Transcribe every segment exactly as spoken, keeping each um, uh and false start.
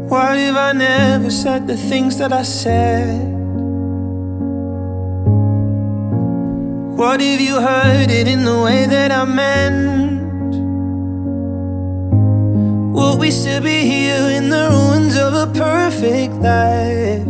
What if I never said the things that I said? What if you heard it in the way that I meant? Would we still be here in the ruins of a perfect life?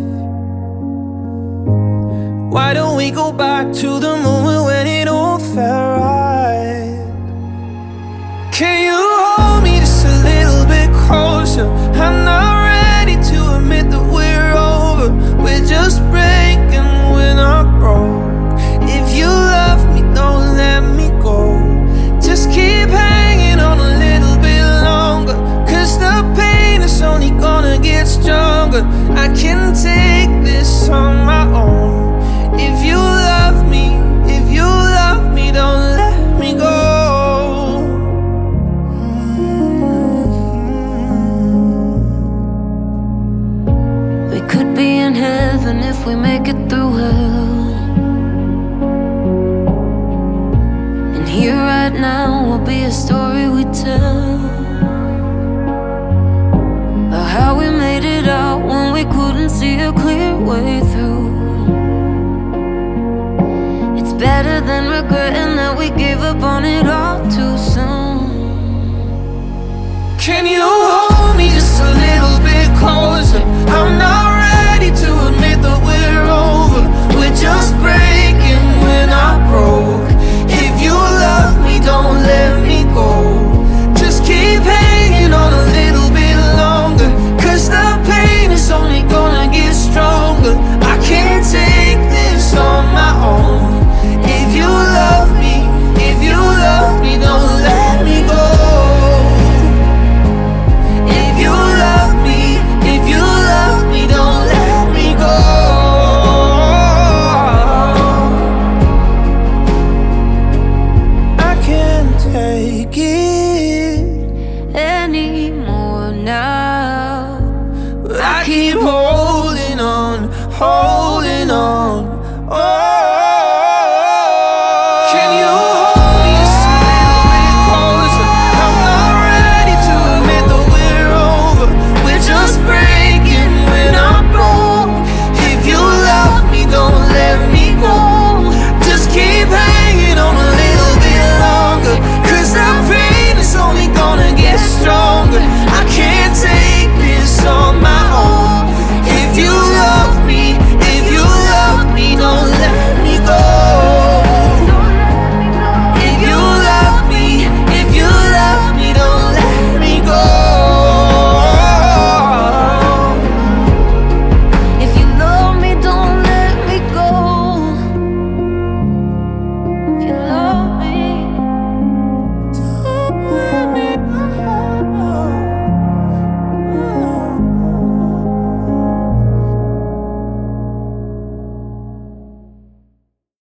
Why don't we go back to the moment when it all felt right? Can you hold me just a little bit closer? I'm not ready to admit that we're over. We're just breaking, we're not broke. If you love me, don't let me go. Just keep hanging on a little bit longer, 'cause the pain is only gonna get stronger. I can take this on my own. If you love me, if you love me, don't let me go. We could be in heaven if we make it through hell. And here right now will be a story we tell about how we made it out when we couldn't see a clear way through. It's better than regretting that we gave up on it all too soon. Can you